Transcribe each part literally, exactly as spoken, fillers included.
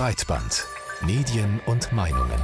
Breitband. Medien und Meinungen.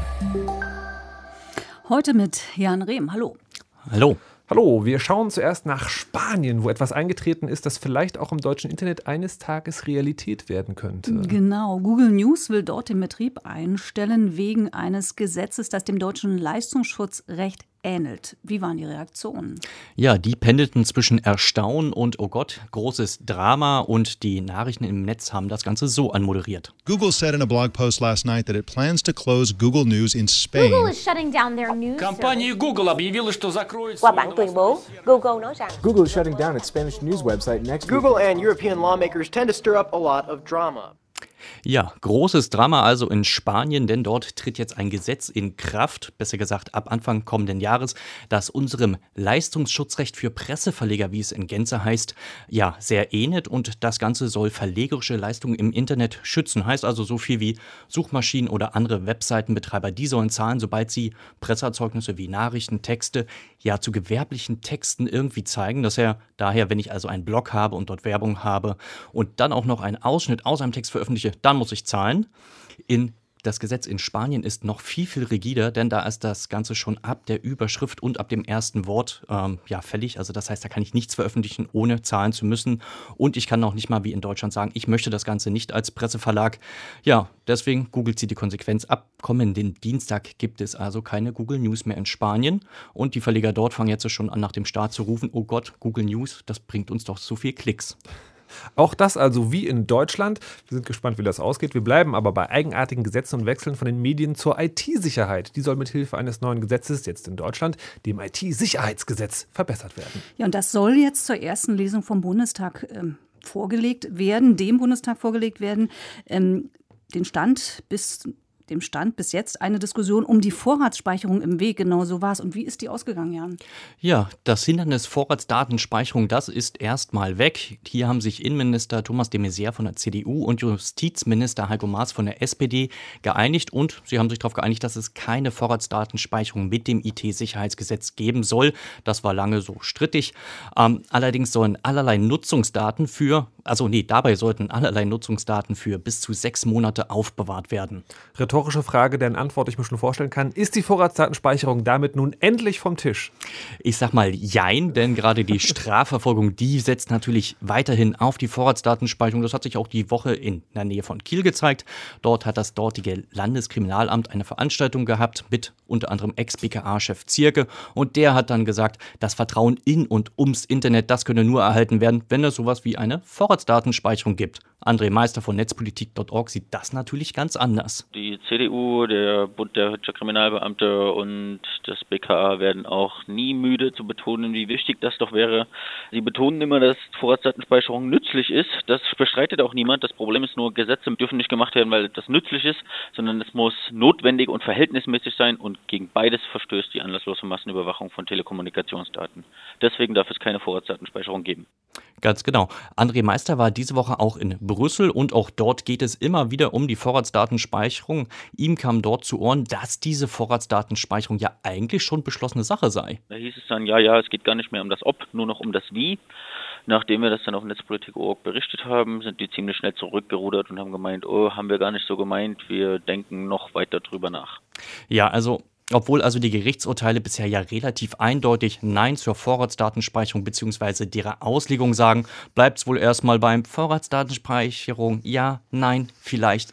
Heute mit Jan Rehm. Hallo. Hallo. Hallo, wir schauen zuerst nach Spanien, wo etwas eingetreten ist, das vielleicht auch im deutschen Internet eines Tages Realität werden könnte. Genau, Google News will dort den Betrieb einstellen wegen eines Gesetzes, das dem deutschen Leistungsschutzrecht ähnelt. Wie waren die Reaktionen? Ja, die pendelten zwischen Erstaunen und oh Gott, großes Drama, und die Nachrichten im Netz haben das Ganze so anmoderiert. Google said in a blog post last night that it plans to close Google News in Spain. Google is shutting down their news Компания Google объявила, что закроет Qua bản tuyên bố, Google nói rằng Google is shutting down its Spanish news website next Google week. and European lawmakers tend to stir up a lot of drama. Ja, großes Drama also in Spanien, denn dort tritt jetzt ein Gesetz in Kraft, besser gesagt ab Anfang kommenden Jahres, das unserem Leistungsschutzrecht für Presseverleger, wie es in Gänze heißt, ja, sehr ähnelt, und das Ganze soll verlegerische Leistungen im Internet schützen. Heißt also so viel wie Suchmaschinen oder andere Webseitenbetreiber, die sollen zahlen, sobald sie Presseerzeugnisse wie Nachrichten, Texte, ja, zu gewerblichen Texten irgendwie zeigen. Das ja, daher, wenn ich also einen Blog habe und dort Werbung habe und dann auch noch einen Ausschnitt aus einem Text veröffentliche, dann muss ich zahlen. In Das Gesetz in Spanien ist noch viel, viel rigider, denn da ist das Ganze schon ab der Überschrift und ab dem ersten Wort ähm, ja, fällig. Also das heißt, da kann ich nichts veröffentlichen, ohne zahlen zu müssen. Und ich kann auch nicht mal wie in Deutschland sagen, ich möchte das Ganze nicht als Presseverlag. Ja, deswegen googelt sie die Konsequenz ab. Kommenden Dienstag gibt es also keine Google News mehr in Spanien. Und die Verleger dort fangen jetzt schon an, nach dem Staat zu rufen, oh Gott, Google News, das bringt uns doch so viel Klicks. Auch das also wie in Deutschland. Wir sind gespannt, wie das ausgeht. Wir bleiben aber bei eigenartigen Gesetzen und wechseln von den Medien zur I T-Sicherheit. Die soll mithilfe eines neuen Gesetzes, jetzt in Deutschland, dem I T-Sicherheitsgesetz, verbessert werden. Ja, und das soll jetzt zur ersten Lesung vom Bundestag ähm, vorgelegt werden, dem Bundestag vorgelegt werden. Ähm, den Stand bis... Dem stand bis jetzt eine Diskussion um die Vorratsspeicherung im Weg. Genau so war es. Und wie ist die ausgegangen, Jan? Ja, das Hindernis Vorratsdatenspeicherung, das ist erstmal weg. Hier haben sich Innenminister Thomas de Maizière von der C D U und Justizminister Heiko Maas von der S P D geeinigt. Und sie haben sich darauf geeinigt, dass es keine Vorratsdatenspeicherung mit dem I T-Sicherheitsgesetz geben soll. Das war lange so strittig. Ähm, allerdings sollen allerlei Nutzungsdaten für, also nee, dabei sollten allerlei Nutzungsdaten für bis zu sechs Monate aufbewahrt werden. Rhetorische Frage, deren Antwort ich mir schon vorstellen kann. Ist die Vorratsdatenspeicherung damit nun endlich vom Tisch? Ich sag mal jein, denn gerade die Strafverfolgung, die setzt natürlich weiterhin auf die Vorratsdatenspeicherung. Das hat sich auch die Woche in der Nähe von Kiel gezeigt. Dort hat das dortige Landeskriminalamt eine Veranstaltung gehabt mit unter anderem Ex-B K A-Chef Zierke. Und der hat dann gesagt, das Vertrauen in und ums Internet, das könne nur erhalten werden, wenn es sowas wie eine Vorratsdatenspeicherung gibt. André Meister von netzpolitik punkt org sieht das natürlich ganz anders. Die C D U, der Bund der deutscher Kriminalbeamte und das B K A werden auch nie müde zu betonen, wie wichtig das doch wäre. Sie betonen immer, dass Vorratsdatenspeicherung nützlich ist. Das bestreitet auch niemand. Das Problem ist nur, Gesetze dürfen nicht gemacht werden, weil das nützlich ist, sondern es muss notwendig und verhältnismäßig sein, und gegen beides verstößt die anlasslose Massenüberwachung von Telekommunikationsdaten. Deswegen darf es keine Vorratsdatenspeicherung geben. Ganz genau. André Meister war diese Woche auch in Brüssel, und auch dort geht es immer wieder um die Vorratsdatenspeicherung. Ihm kam dort zu Ohren, dass diese Vorratsdatenspeicherung ja eigentlich schon beschlossene Sache sei. Da hieß es dann, ja, ja, es geht gar nicht mehr um das Ob, nur noch um das Wie. Nachdem wir das dann auf netzpolitik punkt org berichtet haben, sind die ziemlich schnell zurückgerudert und haben gemeint, oh, haben wir gar nicht so gemeint, wir denken noch weiter drüber nach. Ja, also obwohl also die Gerichtsurteile bisher ja relativ eindeutig Nein zur Vorratsdatenspeicherung bzw. derer Auslegung sagen, bleibt es wohl erstmal beim Vorratsdatenspeicherung. Ja, nein, vielleicht.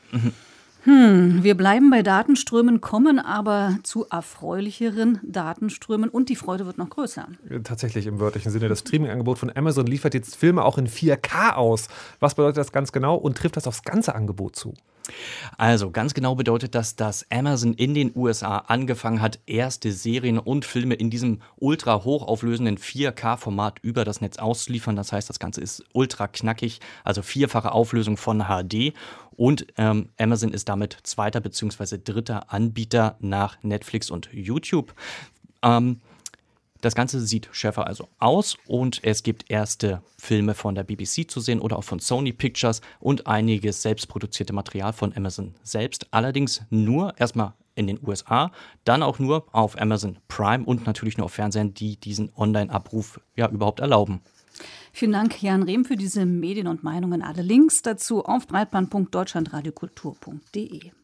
Hm, wir bleiben bei Datenströmen, kommen aber zu erfreulicheren Datenströmen, und die Freude wird noch größer. Tatsächlich im wörtlichen Sinne. Das Streaming-Angebot von Amazon liefert jetzt Filme auch in vier K aus. Was bedeutet das ganz genau und trifft das aufs ganze Angebot zu? Also ganz genau bedeutet das, dass Amazon in den U S A angefangen hat, erste Serien und Filme in diesem ultra hochauflösenden vier K-Format über das Netz auszuliefern. Das heißt, das Ganze ist ultra knackig, also vierfache Auflösung von H D. Und ähm, Amazon ist damit zweiter bzw. dritter Anbieter nach Netflix und YouTube. Ähm, Das Ganze sieht schärfer also aus, und es gibt erste Filme von der B B C zu sehen oder auch von Sony Pictures und einiges selbstproduzierte Material von Amazon selbst. Allerdings nur erstmal in den U S A, dann auch nur auf Amazon Prime und natürlich nur auf Fernsehern, die diesen Online-Abruf ja überhaupt erlauben. Vielen Dank, Jan Rehm, für diese Medien und Meinungen. Alle Links dazu auf breitband punkt deutschlandradiokultur punkt de.